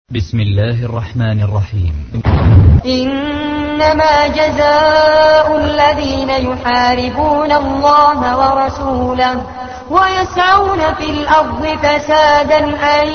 بسم الله الرحمن الرحيم. إنما جزاء الذين يحاربون الله ورسوله ويسعون في الأرض فسادا أن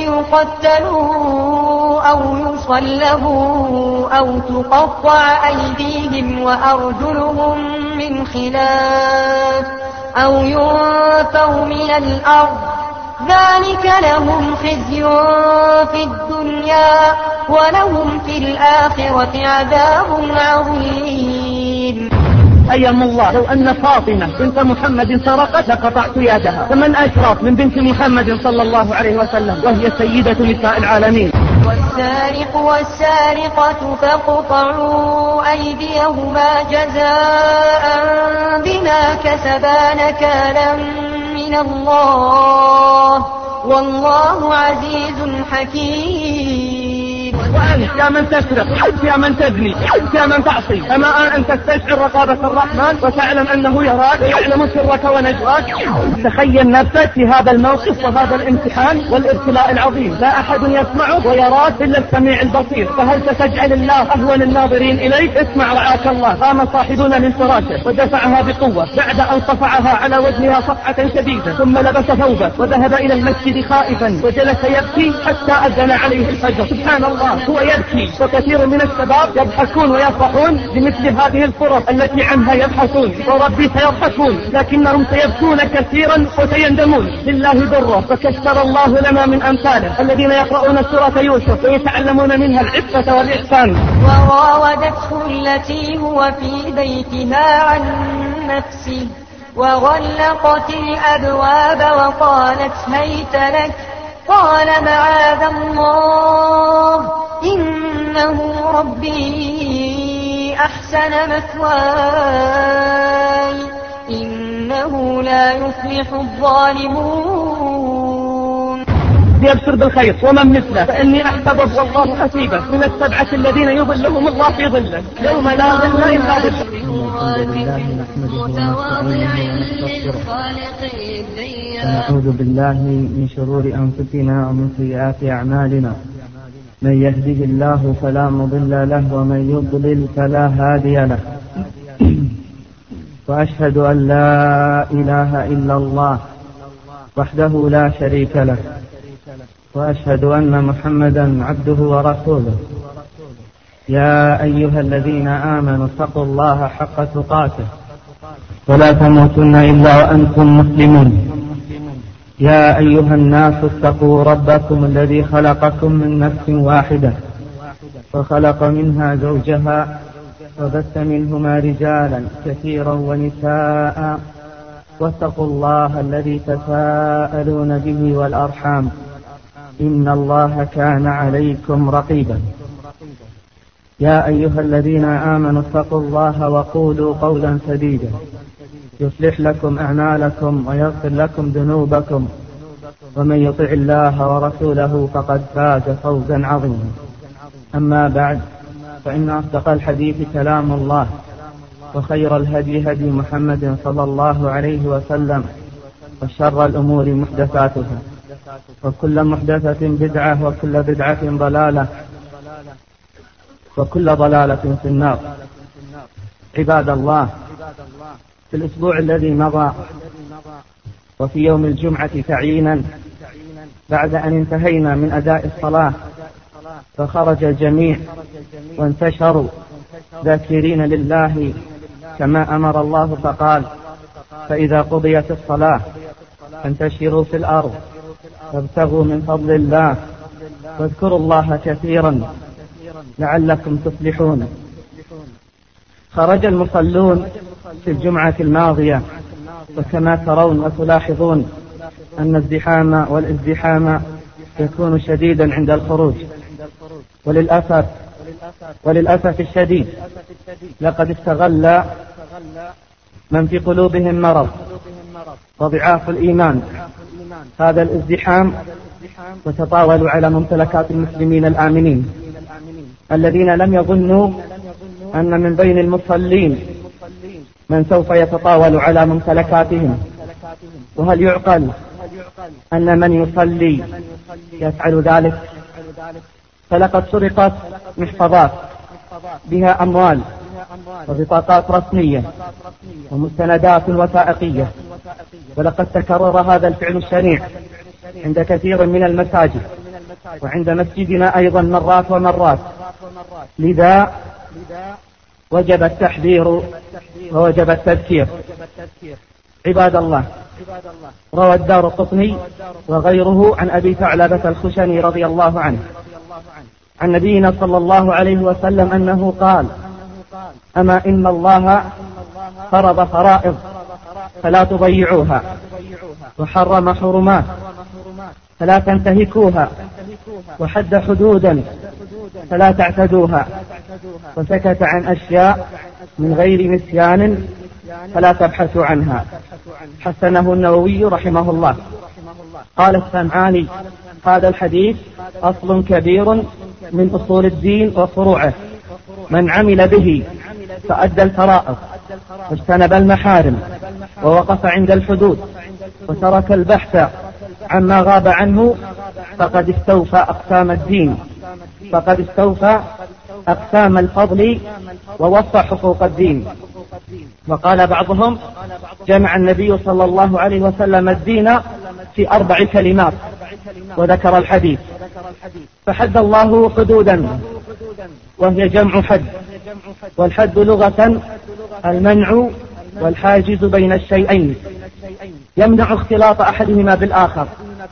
يقتلوا أو يصلبوا أو تقطع أيديهم وأرجلهم من خلاف أو ينفوا من الأرض ذلك لهم خزي في الدنيا ولهم في الآخرة عذاب عظيم. أيام الله لو أن فاطمة بنت محمد سرقت لقطعت يدها، فمن أشرف من بنت محمد صلى الله عليه وسلم وهي سيدة نساء العالمين. والسارق والسارقة فاقطعوا أيديهما جزاء بما كسبا نكالا من الله والله عزيز حكيم. وأنت يا من تسرق، أنت يا من تبني، أنت يا من تعصي، أما أن تستشعر رقابة الرحمن وتعلم أنه يراك ويعلم سرك ونجواك. تخيل نفسك في هذا الموقف وهذا الامتحان والابتلاء العظيم، لا أحد يسمعك ويراك إلا السميع البصير، فهل ستجعل الله أهون الناظرين إليك؟ اسمع رعاك الله. قام صاحبنا من فراشه ودفعها بقوة بعد أن صفعها على وجهها صفعة شديدة، ثم لبس ثوبه وذهب إلى المسجد خائفا وجلس يبكي حتى أذن عليه الفجر. سبحان الله، هو يبكي وكثير من الشباب يضحكون ويفرحون بمثل هذه الفرص التي عنها يبحثون، وربي سيضحكون لكنهم سيبكون كثيرا وسيندمون. لله ضره، فكسر الله لنا من أمثاله الذين يقرؤون سورة يوسف ويتعلمون منها العفة والإحسان. وراودته التي هو في بيتها عن نفسه وغلقت الأبواب وقالت هيت لك قال معاذ الله إنه ربي أحسن مثواي إنه لا يفلح الظالمون. يبشر بالخير ومن مثله، فإني أحسبه والله حسيبه من السبعة الذين يظلهم الله في ظله يوم لا ظل إلا ظله. ونعوذ بالله من شرور أنفسنا ومن سيئات أعمالنا، من يهده الله فلا مضل له ومن يضلل فلا هادي له، وأشهد أن لا إله إلا الله وحده لا شريك له، وأشهد أن محمدا عبده ورسوله. يا أيها الذين آمنوا اتقوا الله حق تقاته ولا تموتن إلا وأنتم مسلمون. يا أيها الناس اتقوا ربكم الذي خلقكم من نفس واحدة وخلق منها زوجها وبث منهما رجالا كثيرا ونساء، واتقوا الله الذي تساءلون به والأرحام إن الله كان عليكم رقيبا. يا أيها الذين آمنوا اتقوا الله وقولوا قولا سديدا يصلح لكم أعمالكم ويغفر لكم ذنوبكم، ومن يطع الله ورسوله فقد فاز فوزا عظيما. أما بعد، فإن أصدق الحديث كلام الله، وخير الهدي هدي محمد صلى الله عليه وسلم، وشر الأمور محدثاتها، وكل محدثة بدعة، وكل بدعة ضلالة، وكل ضلالة في النار. عباد الله، في الأسبوع الذي مضى وفي يوم الجمعة تعيينا، بعد أن انتهينا من أداء الصلاة فخرج الجميع وانتشروا ذاكرين لله كما أمر الله فقال: فإذا قضيت الصلاة فانتشروا في الأرض وابتغوا من فضل الله واذكروا الله كثيرا لعلكم تفلحون. خرج المصلون في الجمعة الماضية، وكما ترون وتلاحظون أن الزحام والازدحام يكون شديدا عند الخروج، وللأسف الشديد لقد استغل من في قلوبهم مرض وضعاف الإيمان هذا الازدحام، وتطاولوا على ممتلكات المسلمين الآمنين الذين لم يظنوا أن من بين المصلين من سوف يتطاول على ممتلكاتهم. وهل يعقل أن من يصلي يفعل ذلك؟ فلقد سرقت محفظات بها أموال وبطاقات رسمية ومستندات وثائقية، ولقد تكرر هذا الفعل الشنيع عند كثير من المساجد وعند مسجدنا أيضا مرات ومرات، لذا وجب التحذير ووجب التذكير. عباد الله، روى الدارقطني وغيره عن أبي ثعلبة الخشني رضي الله عنه عن نبينا صلى الله عليه وسلم أنه قال: أما إن الله فرض فرائض فلا تضيعوها، وحرم حرمات فلا تنتهكوها، وحد حدودا فلا تعتدوها، وسكت عن أشياء من غير نسيان فلا تبحثوا عنها. حسنه النووي رحمه الله. قال السمعاني: هذا الحديث أصل كبير من أصول الدين وفروعه، من عمل به فأدى الفرائض واجتنب المحارم ووقف عند الحدود وترك البحث عما غاب عنه فقد استوفى أقسام الدين، فقد استوفى أقسام الفضل ووفى حقوق الدين. وقال بعضهم: جمع النبي صلى الله عليه وسلم الدين في 4 كلمات، وذكر الحديث. فحد الله حدودا، وهي جمع حد، والحد لغة المنع والحاجز بين الشيئين يمنع اختلاط أحدهما بالآخر،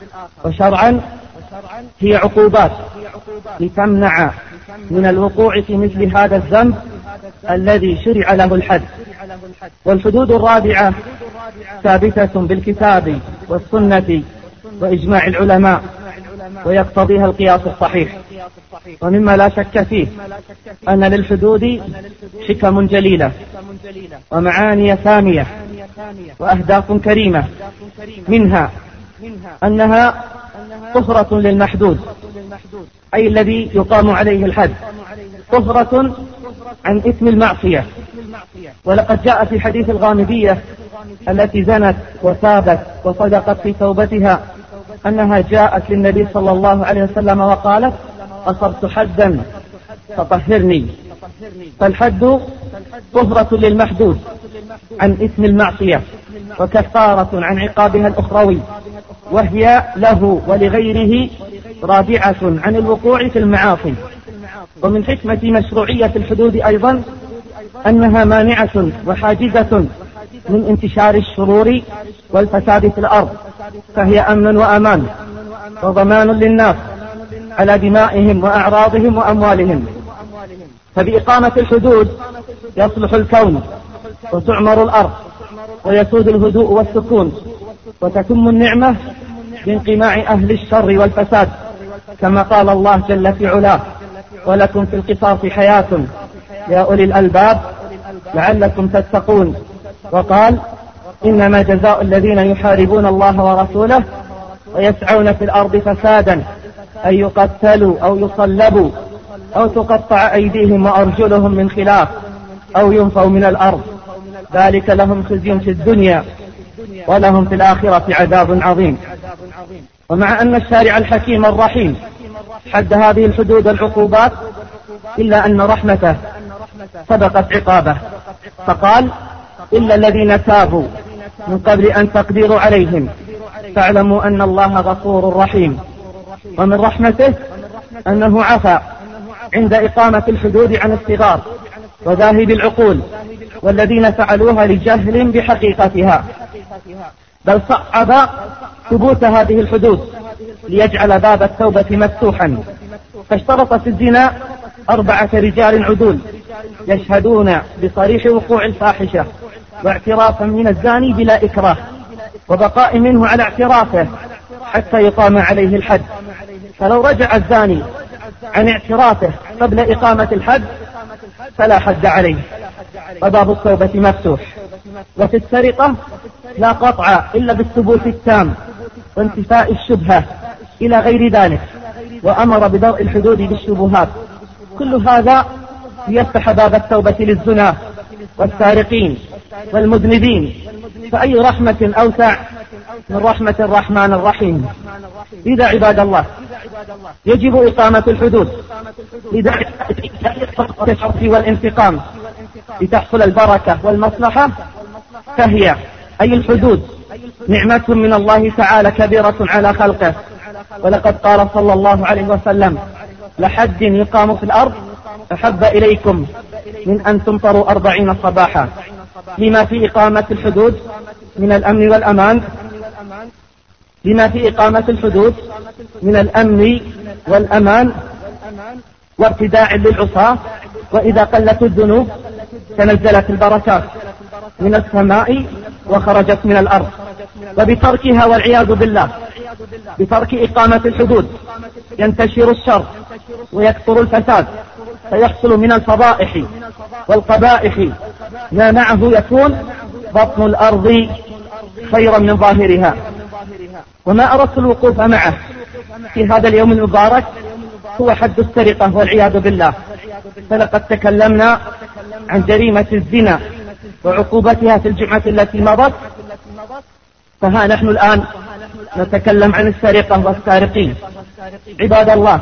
وشرعا هي عقوبات لتمنع من الوقوع في مثل هذا الذنب الذي شرع له الحد. والحدود الرابعة ثابتة بالكتاب والسنة وإجماع العلماء، ويقتضيها القياس الصحيح. ومما لا شك فيه أن للحدود حكم جليلة ومعاني سامية وأهداف كريمة، منها أنها طهرة للمحدود، أي الذي يقام عليه الحد، طهرة عن إثم المعصية. ولقد جاء في حديث الغامدية التي زنت وتابت وصدقت في توبتها أنها جاءت للنبي صلى الله عليه وسلم وقالت: أصبت حدا فطهرني. فالحد طهرة للمحدود عن إثم المعصية وكفارة عن عقابها الأخروي، وهي له ولغيره رادعة عن الوقوع في المعاصي. ومن حكمة مشروعية الحدود أيضا أنها مانعة وحاجزة من انتشار الشرور والفساد في الأرض، فهي أمن وأمان وضمان للناس على دمائهم وأعراضهم وأموالهم. فبإقامة الحدود يصلح الكون وتعمر الأرض ويسود الهدوء والسكون، وتتم النعمة بانقماع أهل الشر والفساد، كما قال الله جل في علاه: ولكم في القصاص حياة يا أولي الألباب لعلكم تتقون. وقال: إنما جزاء الذين يحاربون الله ورسوله ويسعون في الأرض فسادا أن يقتلوا أو يصلبوا أو تقطع أيديهم وأرجلهم من خلاف أو ينفوا من الأرض، ذلك لهم خزي في الدنيا ولهم في الآخرة عذاب عظيم. ومع أن الشارع الحكيم الرحيم حد هذه الحدود العقوبات، إلا أن رحمته سبقت عقابه، فقال: إلا الذين تابوا من قبل أن تقدروا عليهم فاعلموا أن الله غفور رحيم. ومن رحمته أنه عفى عند إقامة الحدود عن الصغار وذاهب العقول والذين فعلوها لجهل بحقيقتها، بل صعب ثبوت هذه الحدود ليجعل باب التوبة مفتوحا. فاشترط في الزنا 4 رجال عدول يشهدون بصريح وقوع الفاحشة واعترافا من الزاني بلا إكراه، وبقاء منه على اعترافه حتى يقام عليه الحد. فلو رجع الزاني عن اعترافه قبل إقامة الحد فلا حد عليه، وباب التوبة مفتوح. وفي السرقة لا قطع إلا بالثبوت التام وانتفاء الشبهة إلى غير ذلك، وأمر بدرء الحدود بالشبهات. كل هذا ليفتح باب التوبة للزنا والسارقين والمذنبين. فأي رحمة أوسع من رحمة الرحمن الرحيم. إذا عباد الله يجب إقامة الحدود لدعم الشرف والانتقام لتحصل البركة والمصلحة، فهي أي الحدود نعمة من الله تعالى كبيرة على خلقه، ولقد قال صلى الله عليه وسلم: لحد يقام في الأرض أحب إليكم من أن تمطروا 40 صباحا. لما في إقامة الحدود من الأمن والأمان، لما في إقامة الحدود من الأمن والأمان وارتداع للعصاة، وإذا قلت الذنوب تنزلت البركات من السماء وخرجت من الأرض. وبتركها والعياذ بالله، بترك إقامة الحدود ينتشر الشر ويكثر الفساد، فيحصل من الفضائح والقبائح ما معه يكون بطن الأرض خيرا من ظاهرها. وما أردت الوقوف معه في هذا اليوم المبارك هو حد السرقة والعياذ بالله، فلقد تكلمنا عن جريمة الزنا وعقوبتها في الجمعة التي مضت، فها نحن الآن نتكلم عن السرقة والسارقين. عباد الله،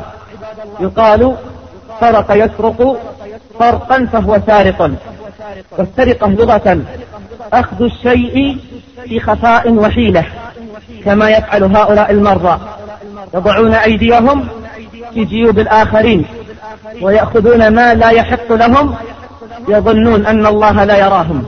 يقال سرق يسرق سرقا فهو سارق. والسرقة لغة أخذ الشيء في خفاء وحيلة، كما يفعل هؤلاء المرضى، يضعون أيديهم في جيوب الآخرين ويأخذون ما لا يحق لهم، يظنون أن الله لا يراهم.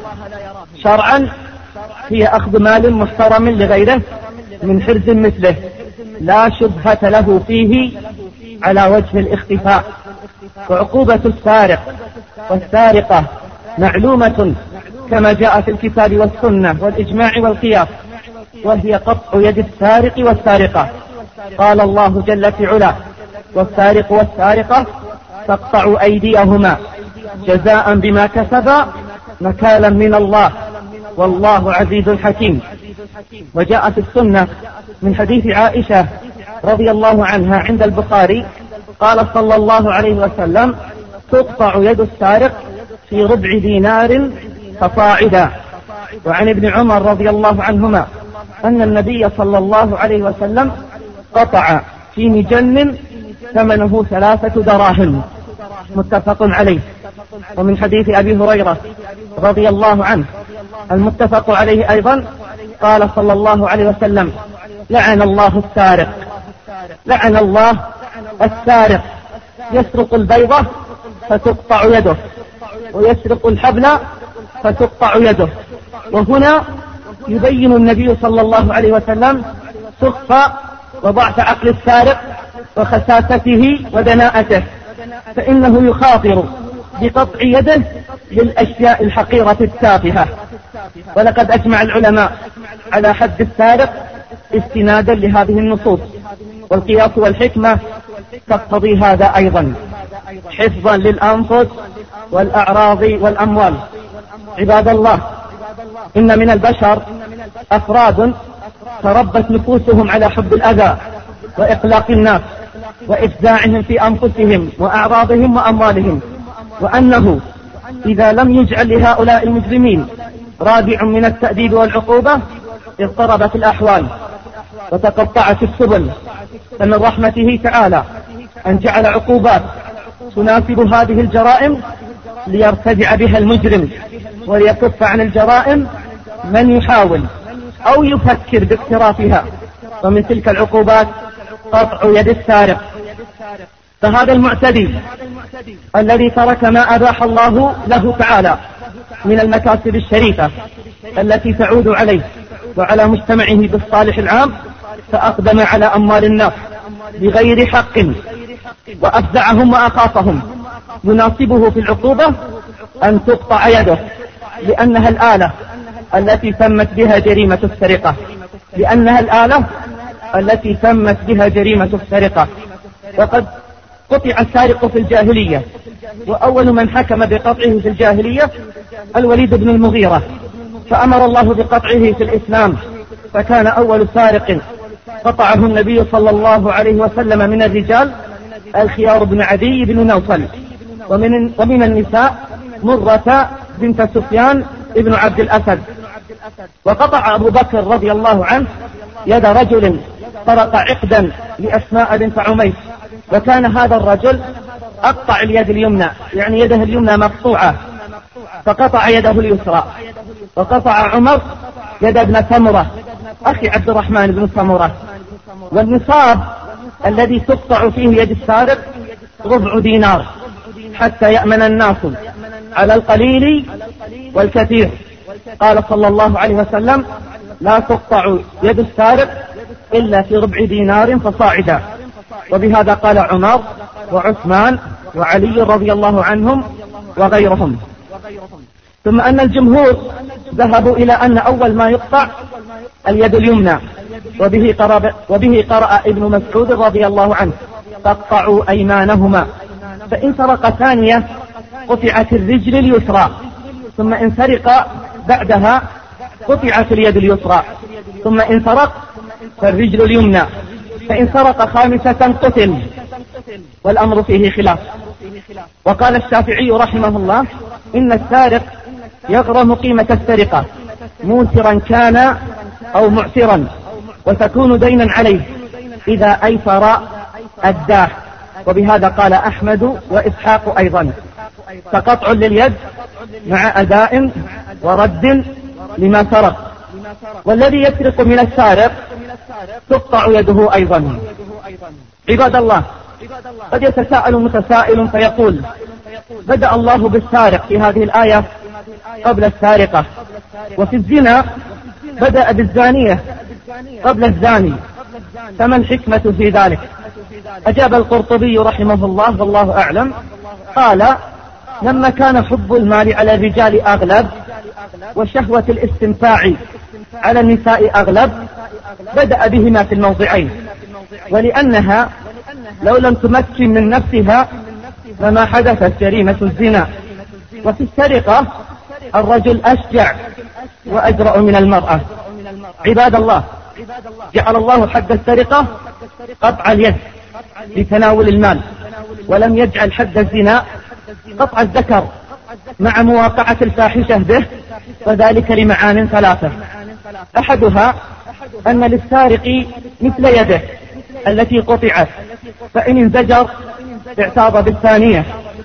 شرعا هي أخذ مال محترم لغيره من حرز مثله لا شبهة له فيه على وجه الاختفاء. وعقوبة السارق والسارقة معلومة كما جاء في الكتاب والسنة والإجماع والقياس، وهي قطع يد السارق والسارقة. قال الله جل في علاه: والسارق والسارقة فاقطعوا أيديهما جزاء بما كسبا نكالا من الله والله عزيز حكيم. وجاء في السنة من حديث عائشة رضي الله عنها عند البخاري قال صلى الله عليه وسلم: تقطع يد السارق في ربع دينار فصاعدا. وعن ابن عمر رضي الله عنهما أن النبي صلى الله عليه وسلم قطع في مجن ثمنه 3 دراهم، متفق عليه. ومن حديث أبي هريرة رضي الله عنه المتفق عليه أيضا قال صلى الله عليه وسلم: لعن الله السارق، لعن الله السارق، يسرق البيضة فتقطع يده، ويسرق الحبل فتقطع يده. وهنا يبين النبي صلى الله عليه وسلم سخف وضعف عقل السارق وخساسته ودناءته، فإنه يخاطر بقطع يده للأشياء الحقيرة التافهة. ولقد أجمع العلماء على حد السارق استنادا لهذه النصوص، والقياس والحكمة تقتضي هذا أيضا، حفظا للأنفس والأعراض والأموال. عباد الله، إن من البشر أفراد تربت نفوسهم على حب الأذى وإقلاق الناس وإفزاعهم في أنفسهم وأعراضهم وأموالهم، وأنه إذا لم يجعل لهؤلاء المجرمين رادع من التأديب والعقوبة اضطربت الأحوال وتقطعت السبل. فمن رحمته تعالى أن جعل عقوبات تناسب هذه الجرائم ليرتدع بها المجرم وليكف عن الجرائم من يحاول أو يفكر باقترافها. ومن تلك العقوبات قطع يد السارق. فهذا المعتدي الذي ترك ما أباح الله له تعالى من المكاسب الشريفة التي تعود عليه وعلى مجتمعه بالصالح العام، فأقدم على أموال الناس بغير حق وأفزعهم وأخافهم، يناسبه في العقوبة أن تقطع يده، لأنها الآلة التي تمت بها جريمة السرقة، لأنها الآلة التي تمت بها جريمة السرقة. وقد قطع السارق في الجاهلية، وأول من حكم بقطعه في الجاهلية الوليد بن المغيرة، فأمر الله بقطعه في الإسلام، فكان أول سارق قطعه النبي صلى الله عليه وسلم من الرجال الخيار بن عدي بن نوفل، ومن النساء مرة بنت سفيان ابن عبد الأسد. وقطع أبو بكر رضي الله عنه يد رجل سرق عقدا لأسماء بنت عميس، وكان هذا الرجل أقطع اليد اليمنى، يعني يده اليمنى مقطوعة، فقطع يده اليسرى. وقطع عمر يد ابن سمرة أخي عبد الرحمن بن سمرة. والنصاب الذي تقطع فيه يد السارق 4 دينار حتى يأمن الناس على القليل والكثير. قال صلى الله عليه وسلم: لا تقطع يد السارق إلا في 4 دينار فصاعدا. وبهذا قال عمر وعثمان وعلي رضي الله عنهم وغيرهم. ثم أن الجمهور ذهبوا إلى أن أول ما يقطع اليد اليمنى، وبه قرأ ابن مسعود رضي الله عنه: تقطعوا أيمانهما. فإن سرق ثانية قطعت الرجل اليسرى، ثم إن سرق بعدها قطعت اليد اليسرى، ثم إن سرق فالرجل اليمنى، فإن سرق خامسة قتل، والأمر فيه خلاف. وقال الشافعي رحمه الله: إن السارق يغرم قيمة السرقة موسرا كان أو معسرا، وتكون دينا عليه، إذا أيسر أداه. وبهذا قال أحمد وإسحاق أيضا. فقطع لليد مع أداء ورد لما سرق. والذي يسرق من السارق تقطع يده أيضا. عباد الله، قد يتساءل متسائل فيقول: بدأ الله بالسارق في هذه الآية قبل السارقة، وفي الزنا بدأ بالزانية قبل الزاني، فما الحكمة في ذلك؟ أجاب القرطبي رحمه الله والله أعلم، قال: لما كان حب المال على الرجال أغلب وشهوة الاستمتاع على النساء أغلب بدأ بهما في الموضعين، ولأنها لو لم تمكن من نفسها لما حدثت جريمة الزنا. وفي السرقة الرجل أشجع وأجرأ من المرأة. عباد الله، جعل الله حد السرقة قطع اليد لتناول المال، ولم يجعل حد الزنا قطع الذكر مع مواقعة الفاحشة به، وذلك لمعان 3: أحدها أن للسارق مثل يده التي قطعت، فإن انزجر اعتاض بالثانية،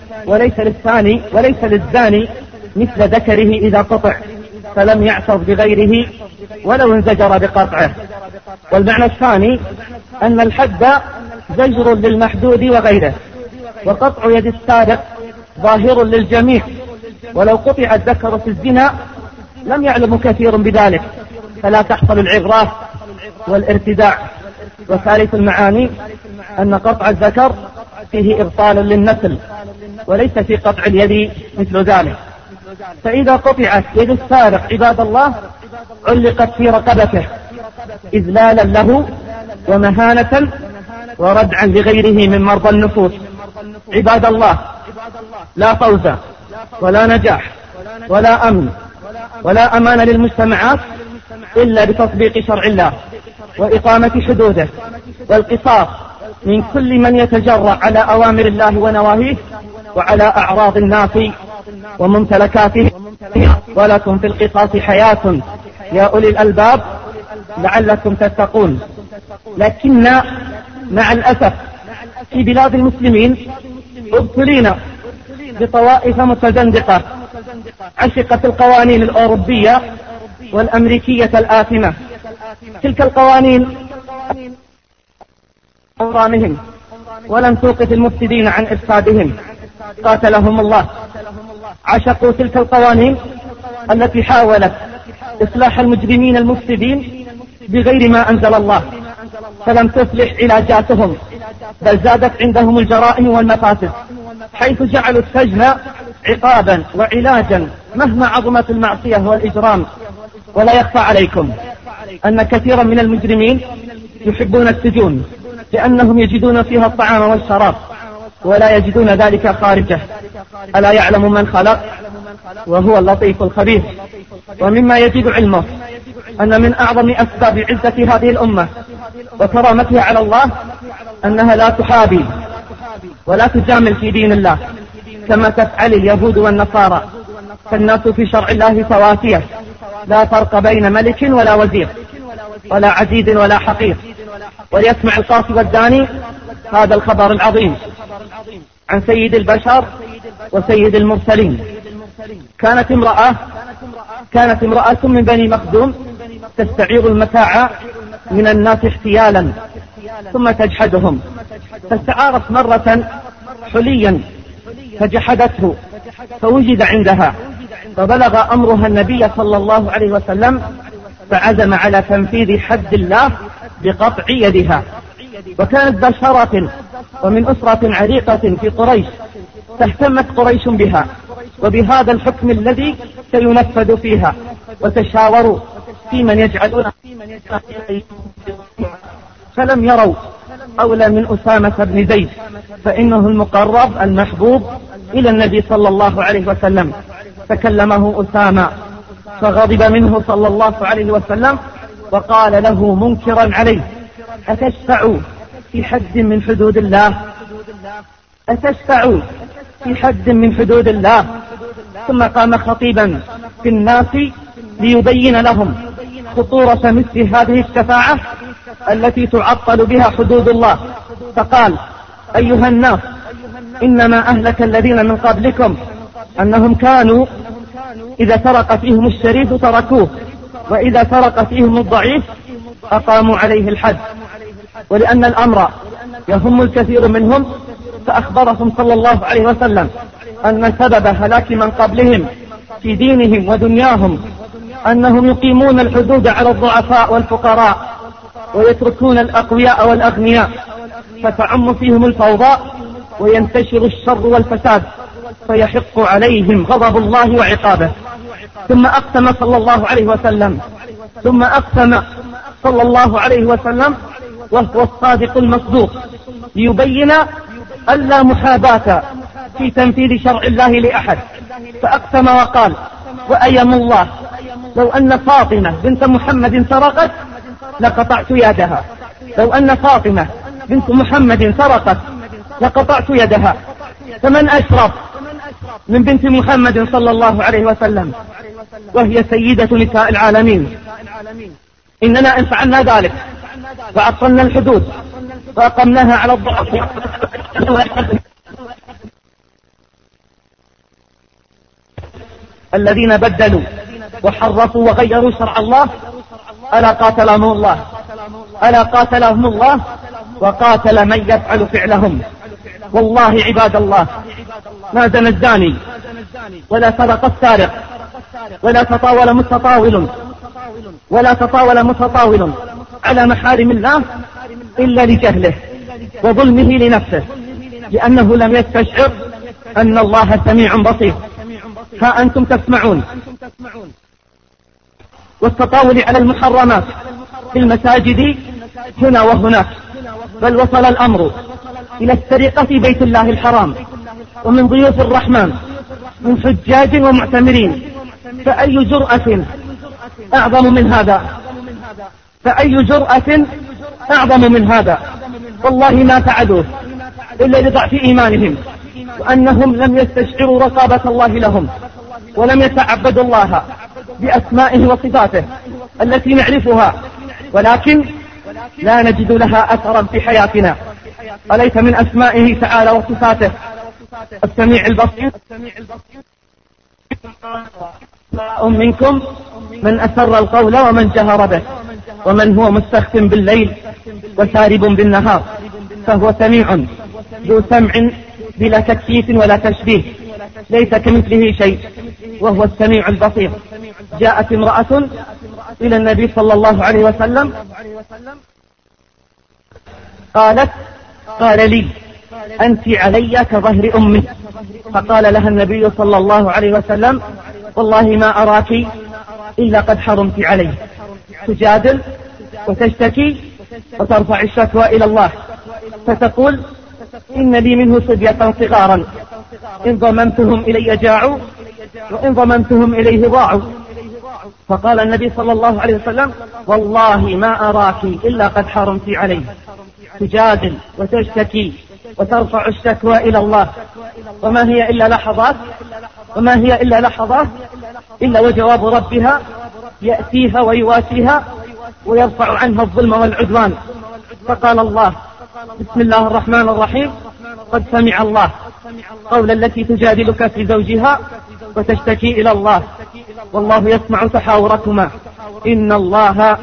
وليس للزاني مثل ذكره إذا قطع، فلم يعتض بغيره ولو انزجر بقطعه. والمعنى الثاني أن الحد زجر للمحدود وغيره، وقطع يد السارق ظاهر للجميع، ولو قطع الذكر في الزنا لم يعلم كثير بذلك، فلا تحصل العغرات والارتداع. وثالث المعاني أن قطع الذكر فيه إبطال للنسل، وليس في قطع اليد مثل ذلك. فإذا قطعت يد السارق عباد الله علقت في رقبته إذلالا له ومهانة وردعا لغيره من مرضى النفوس. عباد الله، لا فوز ولا نجاح ولا أمن ولا أمان للمجتمعات إلا بتطبيق شرع الله وإقامة حدوده والقصاص من كل من يتجرأ على أوامر الله ونواهيه وعلى أعراض الناس وممتلكاته. ولكم في القصاص حياة يا أولي الألباب لعلكم تتقون. لكن مع الأسف في بلاد المسلمين ابتلينا بطوائف متزندقة عشقت القوانين الأوروبية والأمريكية الآثمة. تلك القوانين أمرامهم ولن توقف المفسدين عن إفسادهم قاتلهم الله. عشقوا تلك القوانين التي حاولت إصلاح المجرمين المفسدين بغير ما أنزل الله، فلم تصلح علاجاتهم، بل زادت عندهم الجرائم والمفاسد، حيث جعلوا السجن عقابا وعلاجا مهما عظمت المعصية والإجرام. ولا يخفى عليكم أن كثيرا من المجرمين يحبون السجون لأنهم يجدون فيها الطعام والشراب ولا يجدون ذلك خارجه. ألا يعلم من خلق وهو اللطيف الخبير. ومما يجب علمه أن من أعظم أسباب عزة هذه الأمة وكرامتها على الله أنها لا تحابي ولا تجامل في دين الله كما تفعل اليهود والنصارى، فالناس في شرع الله سواسية لا فرق بين ملك ولا وزير ولا عزيز ولا حقير. وليسمع القاصي والداني هذا الخبر العظيم عن سيد البشر وسيد المرسلين. كانت امرأة من بني مخزوم تستعير المتاع من الناس احتيالا ثم تجحدهم، فاستعارت مرة حليا فجحدته فوجد عندها، فبلغ أمرها النبي صلى الله عليه وسلم فعزم على تنفيذ حد الله بقطع يدها. وكانت ذا شرف ومن أسرة عريقة في قريش، فاهتمت قريش بها وبهذا الحكم الذي سينفذ فيها، وتشاوروا في من يجعلون، فلم يروا أولى من أسامة بن زيد، فإنه المقرب المحبوب إلى النبي صلى الله عليه وسلم. فكلمه أسامة فغضب منه صلى الله عليه وسلم وقال له منكرا عليه: أتشفع في حد من حدود الله؟ أتشفع في حد من حدود الله؟ ثم قام خطيبا في الناس ليبين لهم خطورة مثل هذه الشفاعة التي تعطل بها حدود الله، فقال: أيها الناس، إنما أهلك الذين من قبلكم أنهم كانوا إذا سرق فيهم الشريف تركوه، وإذا سرق فيهم الضعيف أقاموا عليه الحد. ولأن الأمر يهم الكثير منهم، فأخبرهم صلى الله عليه وسلم أن سبب هلاك من قبلهم في دينهم ودنياهم أنهم يقيمون الحدود على الضعفاء والفقراء ويتركون الأقوياء والأغنياء، فتعم فيهم الفوضى وينتشر الشر والفساد، فيحق عليهم غضب الله وعقابه. ثم أقسم صلى الله عليه وسلم وهو الصادق المصدوق ليبين ألا محاباة في تنفيذ شرع الله لأحد، فأقسم وقال: وأيم الله لو أن فاطمة بنت محمد سرقت لقطعت يدها، لو أن فاطمة بنت محمد سرقت لقطعت يدها. فمن أشرف من بنت محمد صلى الله عليه وسلم وهي سيدة نساء العالمين؟ إننا إن فعلنا ذلك وعطلنا الحدود وأقمناها على الضعف الذين بدلوا وحرفوا وغيروا شرع الله، ألا قاتلهم الله وقاتل من يفعل فعلهم. والله عباد الله، ما زنى الزاني ولا سرق السارق ولا تطاول متطاول على محارم الله إلا لجهله وظلمه لنفسه، لأنه لم يستشعر أن الله سميع بصير. ها أنتم تسمعون والتطاول على المحرمات في المساجد هنا وهناك، بل وصل الأمر إلى السرقة في بيت الله الحرام ومن ضيوف الرحمن من حجاج ومعتمرين. فأي جرأة أعظم من هذا؟ والله ما فعلوه إلا لضعف إيمانهم، وأنهم لم يستشعروا رقابة الله لهم، ولم يتعبدوا الله بأسمائه وصفاته التي نعرفها ولكن لا نجد لها أثرا في حياتنا. أليس من أسمائه تعالى وصفاته السميع البصير؟ منكم من أسر القول ومن جهر به ومن هو مستخف بالليل وسارب بالنهار، فهو سميع ذو سمع بلا تكييف ولا تشبيه، ليس كمثله شيء وهو السميع البصير. جاءت امرأة إلى النبي صلى الله عليه وسلم قال لي: أنت علي كظهر أمي. فقال لها النبي صلى الله عليه وسلم: والله ما أراك إلا قد حرمت علي. تجادل وتشتكي وترفع الشكوى إلى الله، فتقول: إن لي منه صبية صغارا إن ضممتهم إلي جاعوا وإن ضممتهم إليه ضاعوا. فقال النبي صلى الله عليه وسلم: والله ما أراك إلا قد حرمت علي. تجادل وتشتكي وترفع الشكوى إلى الله، وما هي إلا لحظات إلا وجواب ربها يأتيها ويواسيها ويرفع عنها الظلم والعدوان. فقال الله: بسم الله الرحمن الرحيم: قد سمع الله قول التي تجادلك في زوجها وتشتكي إلى الله والله يسمع تحاوركما إن الله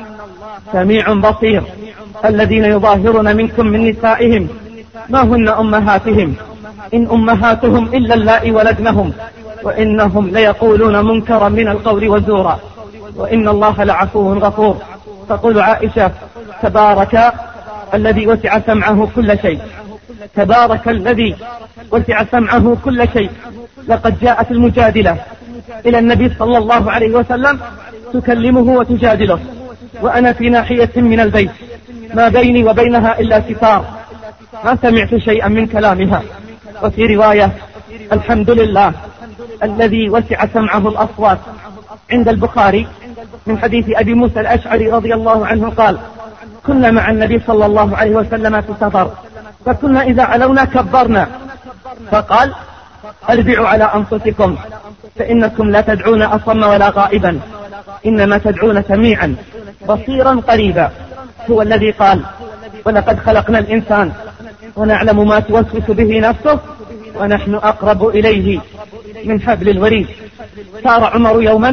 سميع بصير. الذين يظاهرون منكم من نسائهم ما هن أمهاتهم إن أمهاتهم إلا اللائي ولدنهم وإنهم ليقولون منكرا من القول وزورا وإن الله لعفو غفور. تقول عائشة: تبارك الذي وسع سمعه كل شيء، تبارك الذي وسع سمعه كل شيء. لقد جاءت المجادلة إلى النبي صلى الله عليه وسلم تكلمه وتجادله وأنا في ناحية من البيت ما بيني وبينها إلا ستار، ما سمعت شيئا من كلامها. وفي رواية: الحمد لله الذي وسع سمعه الأصوات. عند البخاري من حديث أبي موسى الأشعري رضي الله عنه قال: كنا مع النبي صلى الله عليه وسلم في سفر فكنا إذا علونا كبرنا فقال: اربعوا على أنفسكم فإنكم لا تدعون أصم ولا غائبا إنما تدعون سميعا بصيرا قريبا. هو الذي قال: ولقد خلقنا الإنسان ونعلم ما توسوس به نفسه ونحن أقرب إليه من حبل الوريد. سار عمر يوما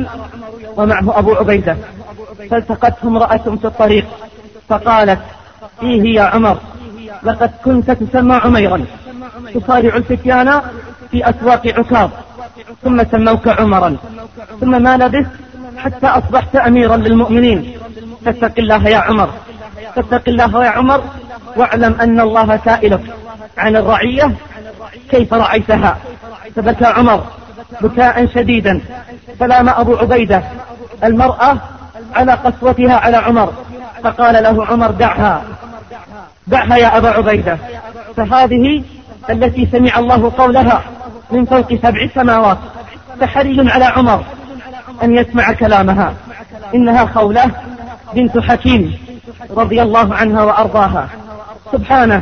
ومعه أبو عبيدة فالتقته امرأة في الطريق فقالت: فيه يا عمر لقد كنت تسمى عميرا تصارع الفتيان في أسواق عكاظ ثم سموك عمرا ثم ما لبثت حتى أصبحت أميرا للمؤمنين فاتق الله يا عمر، فاتق الله يا عمر واعلم أن الله سائلك عن الرعية كيف رعيتها. فبكى عمر بكاء شديدا فلام أبو عبيدة المرأة على قسوتها على عمر فقال له عمر: دعها دعها يا أبا عبيدة، فهذه التي سمع الله قولها من فوق 7 سماوات، فحري على عمر أن يسمع كلامها. إنها خولة بنت حكيم رضي الله عنها وأرضاها. سبحانه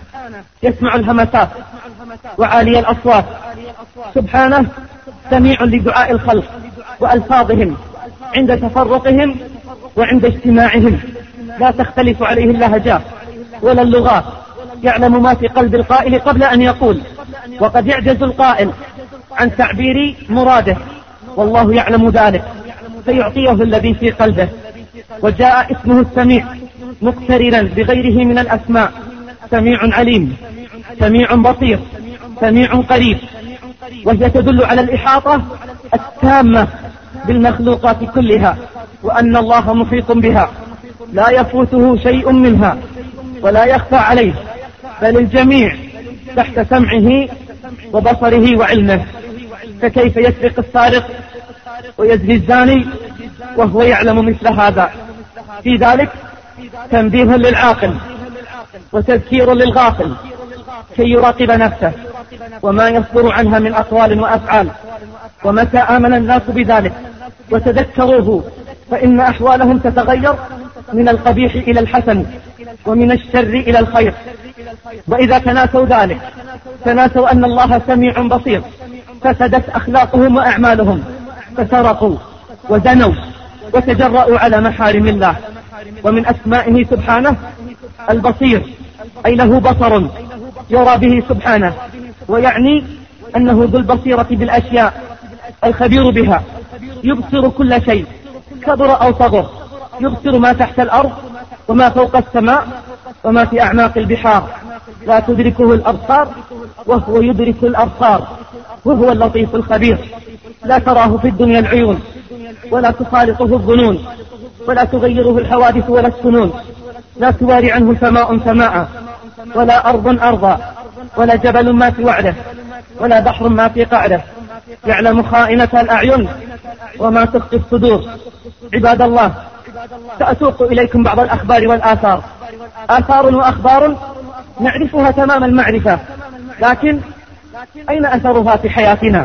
يسمع الهمسات وعالي الأصوات، سبحانه سميع لدعاء الخلق وألفاظهم عند تفرقهم وعند اجتماعهم، لا تختلف عليه اللهجات ولا اللغات، يعلم ما في قلب القائل قبل أن يقول، وقد يعجز القائل عن تعبير مراده والله يعلم ذلك فيعطيه الذي في قلبه. وجاء اسمه السميع مقترنا بغيره من الأسماء: سميع عليم، سميع بصير، سميع قريب. وهي تدل على الإحاطة التامة بالمخلوقات كلها وأن الله محيط بها لا يفوته شيء منها ولا يخفى عليه، بل الجميع تحت سمعه وبصره وعلمه. فكيف يسرق السارق ويزني الزاني وهو يعلم مثل هذا؟ في ذلك تنبيه للعاقل وتذكير للغافل كي يراقب نفسه وما يصدر عنها من أقوال وأفعال. ومتى آمن الناس بذلك وتذكروه فإن أحوالهم تتغير من القبيح إلى الحسن ومن الشر إلى الخير. وإذا تناسوا ذلك تناسوا أن الله سميع بصير فسدت أخلاقهم وأعمالهم، فسرقوا وزنوا وتجرؤوا على محارم الله. ومن أسمائه سبحانه البصير، أي له بصر يرى به سبحانه، ويعني أنه ذو البصيرة بالأشياء الخبير بها، يبصر كل شيء كبر أو صغر، يبصر ما تحت الأرض وما فوق السماء وما في أعماق البحار، لا تدركه الأبصار وهو يدرك الأبصار، وهو اللطيف الخبير. لا تراه في الدنيا العيون ولا تخالطه الظنون ولا تغيره الحوادث ولا السنون، لا تواري عنه سماء سماء ولا أرض أرضا ولا جبل ما في وعده ولا بحر ما في قعده، يعلم خائنة الأعين وما تخفي الصدور. عباد الله، سأسوق إليكم بعض الأخبار والآثار، آثار وأخبار نعرفها تمام المعرفة، لكن أين أثرها في حياتنا؟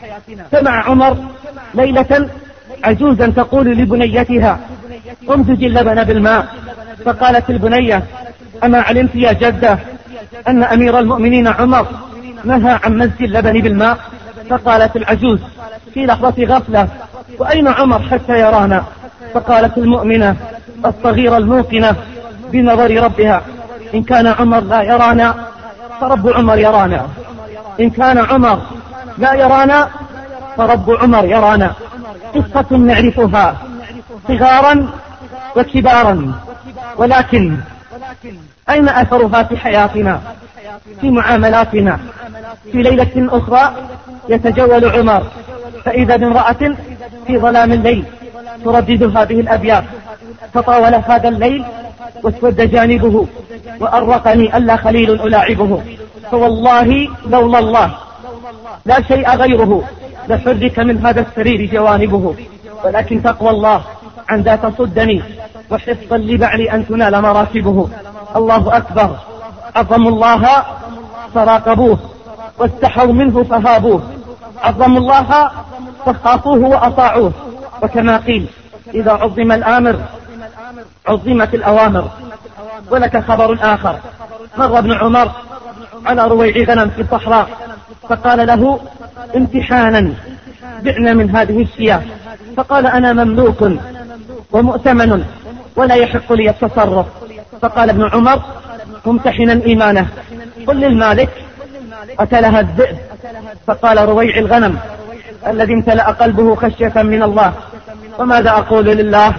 سمع عمر ليلة عجوزا تقول لبنيتها: امزج اللبن بالماء. فقالت البنية: أما علمت يا جدة أن أمير المؤمنين عمر نهى عن مزج اللبن بالماء؟ فقالت العجوز في لحظة غفلة: وأين عمر حتى يرانا؟ فقالت المؤمنة الصغيرة الموقنة بنظر ربها: إن كان عمر لا يرانا فرب عمر يرانا، إن كان عمر لا يرانا فرب عمر يرانا. قصة نعرفها صغارا وكبارا، ولكن أين أثرها في حياتنا، في معاملاتنا؟ في ليلة أخرى يتجول عمر فإذا بامرأة في ظلام الليل تردد هذه الأبيات: تطاول هذا الليل واسود جانبه وأرقني ألا خليل ألاعبه، فوالله لولا الله لا شيء غيره لحرك من هذا السرير جوانبه، ولكن تقوى الله عن ذا تصدني وحفظا لبعلي أن تنال مراتبه. الله أكبر، عظموا الله فراقبوه واستحوا منه فهابوه، عظموا الله فخافوه وأطاعوه. وكما قيل: إذا عظم الآمر عظمت الأوامر. ولك خبر آخر: مر ابن عمر على رويع غنم في الصحراء فقال له امتحانا: بعنا من هذه الشياه. فقال: أنا مملوك ومؤتمن ولا يحق لي التصرف. فقال ابن عمر ممتحنا إيمانه: قل للمالك أكلها الذئب. فقال رويع الغنم الذي امتلأ قلبه خشية من الله: وماذا أقول لله؟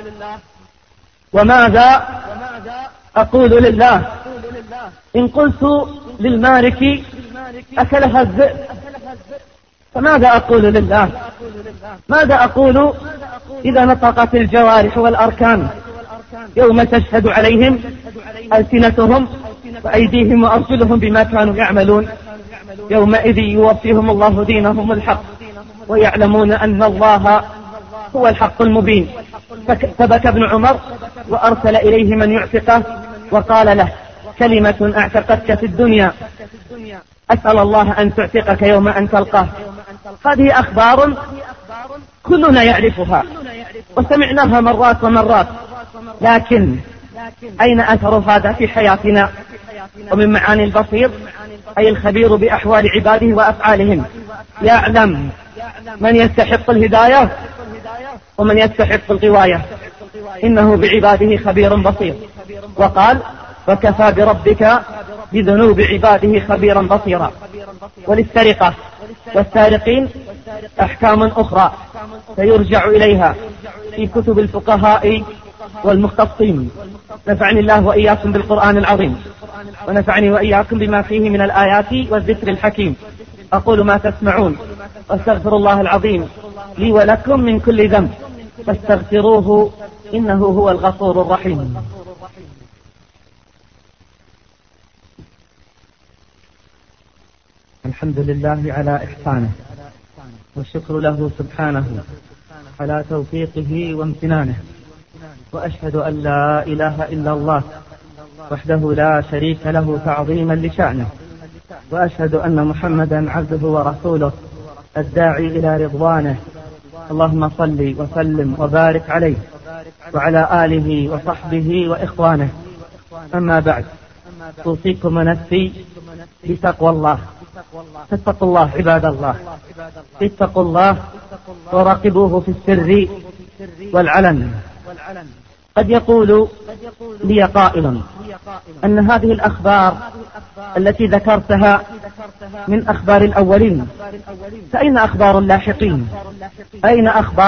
وماذا أقول لله؟ إن قلت للمالك أكلها الذئب فماذا أقول لله؟ ماذا أقول إذا نطقت الجوارح والأركان يوم تشهد عليهم ألسنتهم وأيديهم وأرجلهم بما كانوا يعملون؟ يومئذ يوفيهم الله دينهم الحق ويعلمون أن الله هو الحق المبين. فبكى ابن عمر وأرسل إليه من يعتقه وقال له: كلمة أعتقتك في الدنيا أسأل الله أن تعتقك يوم أن تلقاه. هذه أخبار كلنا يعرفها وسمعناها مرات ومرات، لكن أين أثر هذا في حياتنا؟ ومن معاني البصير أي الخبير بأحوال عباده وأفعالهم، يعلم من يستحق الهداية ومن يستحق الغواية، إنه بعباده خبير بصير. وقال: وكفى بربك بذنوب عباده خبيرا بصيرا. وللسرقة والسارقين أحكام أخرى سيرجع إليها في كتب الفقهاء والمختصين. نفعني الله وإياكم بالقرآن العظيم، ونفعني وإياكم بما فيه من الآيات والذكر الحكيم. أقول ما تسمعون واستغفر الله العظيم لي ولكم من كل ذنب فاستغفروه إنه هو الغفور الرحيم. الحمد لله على إحسانه، والشكر له سبحانه على توفيقه وامتنانه، وأشهد أن لا إله إلا الله وحده لا شريك له تعظيما لشأنه، وأشهد أن محمدا عبده ورسوله الداعي إلى رضوانه. اللهم صل وسلم وبارك عليه وعلى آله وصحبه وإخوانه. أما بعد، أوصيكم ونفسي بتقوى الله. فاتقوا الله عباد الله، اتقوا الله وراقبوه في السر والعلن. قد يقول لي قائل أن هذه الأخبار التي ذكرتها من أخبار الأولين، فأين أخبار اللاحقين؟ أين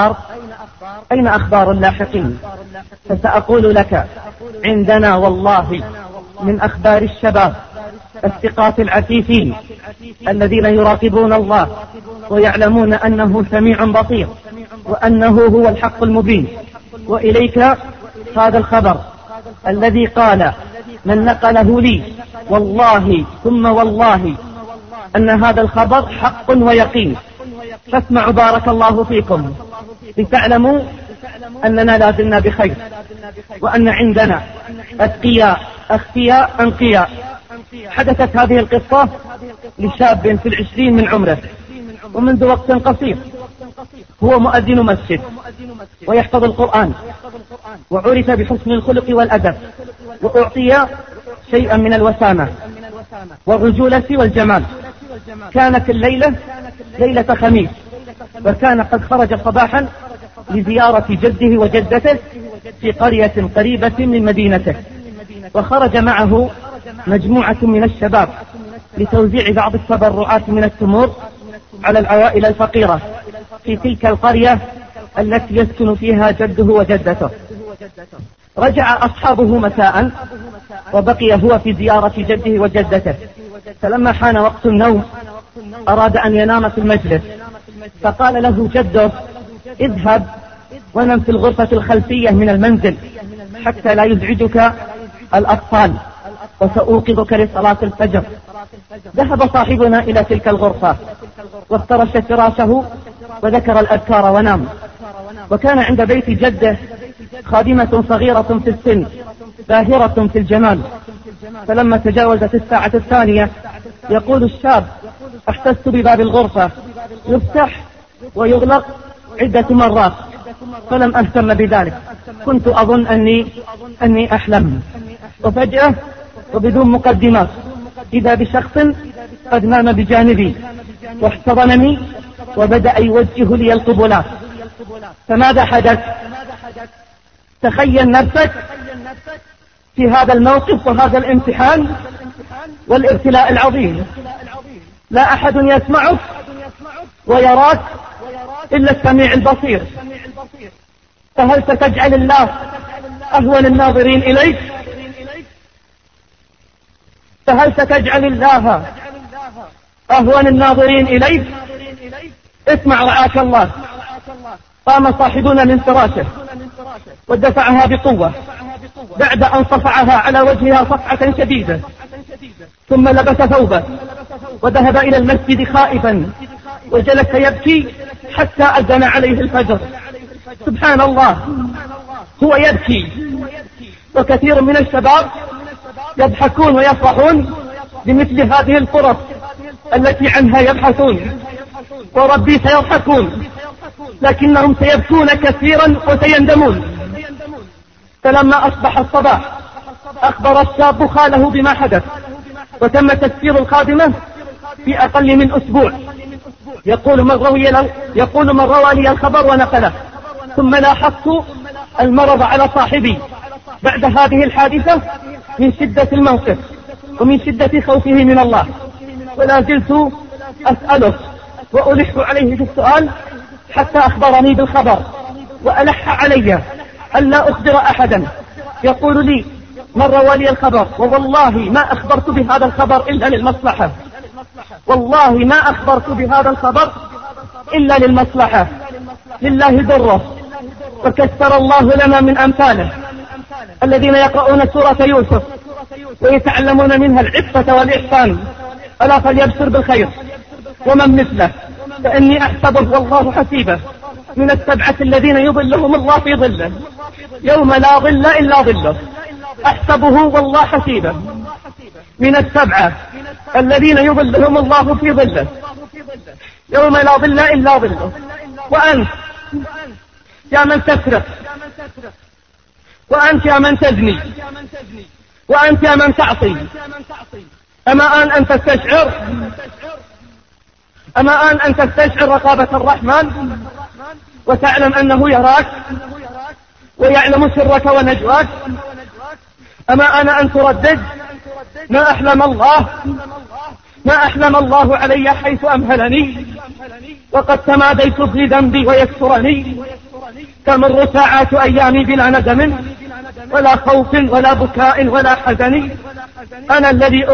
أخبار اللاحقين؟ فسأقول لك: عندنا والله من أخبار الشباب الثقات العفيفين الذين يراقبون الله ويعلمون أنه سميع بصير وأنه هو الحق المبين. وإليك هذا الخبر الذي قال من نقله لي والله ثم والله أن هذا الخبر حق ويقين. فاسمعوا بارك الله فيكم لتعلموا أننا لازلنا بخير، وأن عندنا أتقياء أخفياء أنقياء. حدثت هذه القصة لشاب في 20 من عمره، ومنذ وقت قصير هو مؤذن مسجد ويحفظ القرآن، وعرف بحسن الخلق والأدب، وأعطي شيئا من الوسامة والرجولة والجمال. كانت الليلة ليلة خميس، وكان قد خرج صباحا لزيارة جده وجدته في قرية قريبة من مدينته، وخرج معه مجموعة من الشباب لتوزيع بعض التبرعات من التمور على العوائل الفقيرة في تلك القرية التي يسكن فيها جده وجدته. رجع أصحابه مساء وبقي هو في زيارة جده وجدته، فلما حان وقت النوم أراد أن ينام في المجلس، فقال له جده: اذهب ونم في الغرفة الخلفية من المنزل حتى لا يزعجك الأطفال وسأوقظك لصلاة الفجر. ذهب صاحبنا إلى تلك الغرفة وافترش فراشه وذكر الأذكار ونام. وكان عند بيت جده خادمة صغيرة في السن باهرة في الجمال، فلما تجاوزت الساعة الثانية يقول الشاب: احتست بباب الغرفة يفتح ويغلق عدة مرات فلم أهتم بذلك، كنت أظن أني أحلم. وفجأة وبدون مقدمات إذا بشخص قد نام بجانبي واحتضنني وبدأ يوجه لي القبلات. فماذا حدث؟ تخيل نفسك في هذا الموقف وهذا الامتحان والابتلاء العظيم. لا أحد يسمعك ويراك إلا السميع البصير، فهل ستجعل الله أهون الناظرين إليك؟ فهل ستجعل الله أهون الناظرين إليك؟ اسمع رعاك الله. قام صاحبنا من فراشه ودفعها بقوة بعد أن صفعها على وجهها صفعة شديدة، ثم لبس ثوبه وذهب إلى المسجد خائفا وجلس يبكي حتى أذن عليه الفجر. سبحان الله، هو يبكي وكثير من الشباب يضحكون ويفرحون بمثل هذه الفرص التي عنها يبحثون، وربي سيضحكون لكنهم سيبكون كثيرا وسيندمون. فلما أصبح الصباح أخبر الشاب خاله بما حدث، وتم تسفير الخادمة في أقل من أسبوع. يقول من روى لي الخبر ونقله: ثم لاحظت المرض على صاحبي بعد هذه الحادثة من شدة الموقف ومن شدة خوفه من الله، ولا زلت أسأله وألح عليه بالسؤال حتى أخبرني بالخبر، وألح علي ألا أخبر أحدا. يقول لي: من روى لي الخبر ووالله ما أخبرت بهذا الخبر إلا للمصلحة، والله ما أخبرت بهذا الخبر إلا للمصلحة، لله دره. وكثر الله لنا من أمثاله الذين يقرؤون سورة يوسف ويتعلمون منها العفة والإحسان، ألا فليبشر بالخير ومن مثله، فإني أحسبه والله حسيبه من السبعة الذين يظلهم الله في ظله يوم لا ظل إلا ظله. أحسبه والله حسيبه من السبعة الذين يظلهم الله في ظله يوم لا ظل إلا ظله. وأنت يا من تسرق، وأنت يا من تزني، وأنت يا من تعصي، أما أن تستشعر رقابة الرحمن وتعلم أنه يراك ويعلم سرك ونجواك؟ أما أن تردد: ما أحلم الله علي حيث أمهلني، وقد تماديت في ذنبي ويكسرني، تمر ساعات أيامي بلا ندم ولا خوف ولا بكاء ولا حزن. أنا الذي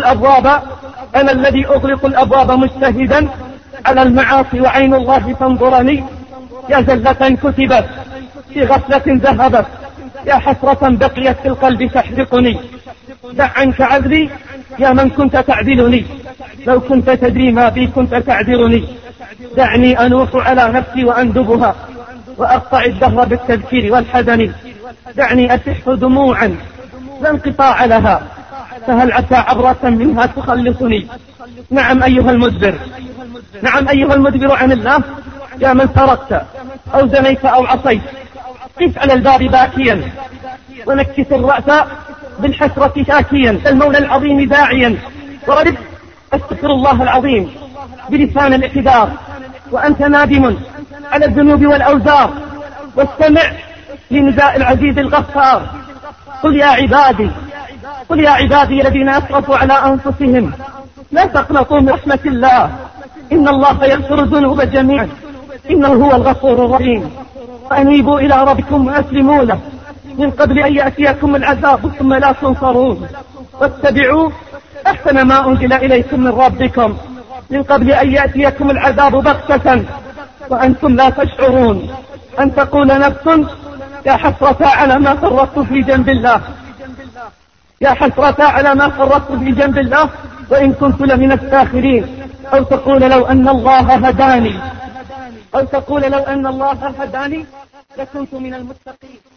أغلق الأبواب مجتهدا على المعاصي وعين الله تنظرني. يا زلة كتبت في غفلة ذهبت، يا حسرة بقيت في القلب تحرقني. دع عنك عذري يا من كنت تعدلني، لو كنت تدري ما بي كنت تعذرني. دعني أنوح على نفسي وأندبها وأقطع الدهر بالتذكير والحزن. دعني أسح دموعا لا انقطاع لها، فهل عسى عبرة منها تخلصني. نعم أيها المدبر عن الله، يا من سرقت أو زنيت أو عصيت، قف على الباب باكيا ونكس الرأس بالحسرة شاكيا، المولى العظيم داعيا ورد أستغفر الله العظيم بلسان الاعتذار، وأنت نادم على الذنوب والأوزار، واستمع لنداء العزيز الغفار. قل يا عبادي الذين أسرفوا على أنفسهم لا تقنطوا من رحمة الله إن الله يغفر الذنوب جميعا إنه هو الغفور الرحيم. فأنيبوا إلى ربكم وأسلموا له من قبل أن يأتيكم العذاب ثم لا تنصرون، واتبعوا أحسن ما أنزل إليكم من ربكم من قبل أن يأتيكم العذاب بغتة وأنتم لا تشعرون، أن تقول نفس يا حسرة على ما فرطت في جنب الله، يا حسرة على ما فرطت في جنب الله وإن كنت لمن الساخرين، أو تقول لو أن الله هداني، أو تقول لو أن الله هداني لكنت من المتقين.